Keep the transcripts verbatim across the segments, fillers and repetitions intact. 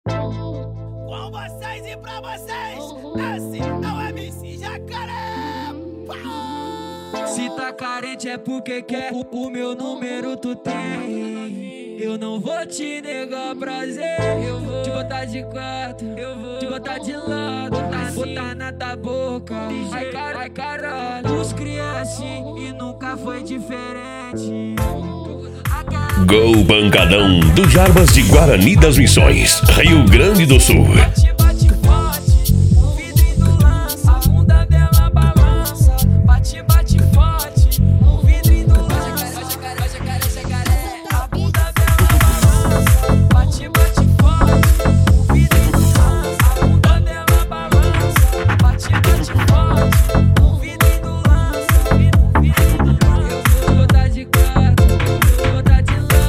Com vocês e pra vocês, esse é o M C Jacaré. Se tá carente é porque quer o, o meu número tu tem. Eu não vou te negar prazer. Eu vou te botar de quatro, eu vou te botar de lado, botar, botar na tua boca. Ai, car ai caralho, os cria assim e nunca foi diferente. Gol Pancadão do Jarbas de Guarani das Missões, Rio Grande do Sul. Bate, bate forte, o vidrinho lança, a bunda dela balança. Bate, bate forte, o vidrinho lança. Jacaré, jacaré, jacaré, a bunda dela balança. Bate, bate forte, o vidrinho lança, a bunda dela balança. Bate, bate forte, o vidrinho lança. O vidrinho lança. Eu vou botar de quatro, eu vou botar de lado.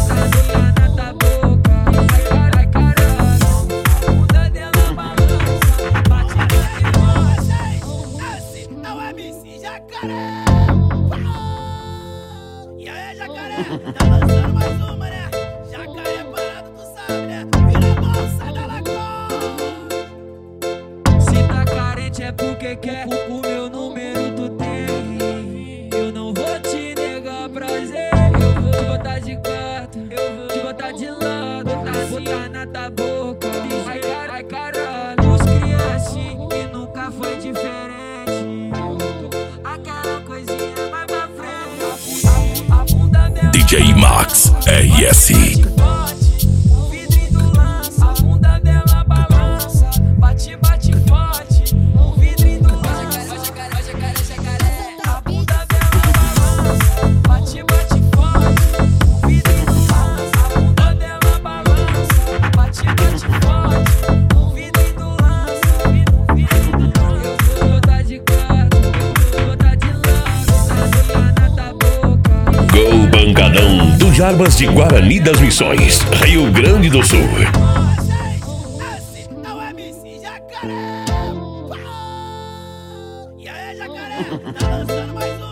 E aí, Jacaré, tá lançando mais uma, né? Jacaré parado, tu sabe, né? Vira a bolsa da lagoa. Se tá carente é porque quer o, o meu número tu tem. Eu não vou te negar prazer. Eu vou te botar de quatro, eu vou te botar de lado, botar, botar na tua boca. Ai, car ai caralho, os cria assim e nunca foi diferente. Aquela coisinha mais pra frente. A, a, a bunda dela D J Max R S. o vidrinho lança, a bunda dela balança. Bate, bate forte, o vidrinho lança. Jacaré, jacaré, jacaré, a bunda dela balança. Bate, bate forte, o vidrinho lança, a bunda dela balança. Bate, bate forte, o vidrinho lança. O vidrinho lança. Eu vou botar de quatro, eu vou botar de lado, botar na tua boca. Gol Pancadão do Jarbas de Guarani das Missões, Rio Grande do Sul. Esse é o M C Jacaré. E aí, Jacaré, tá lançando mais uma.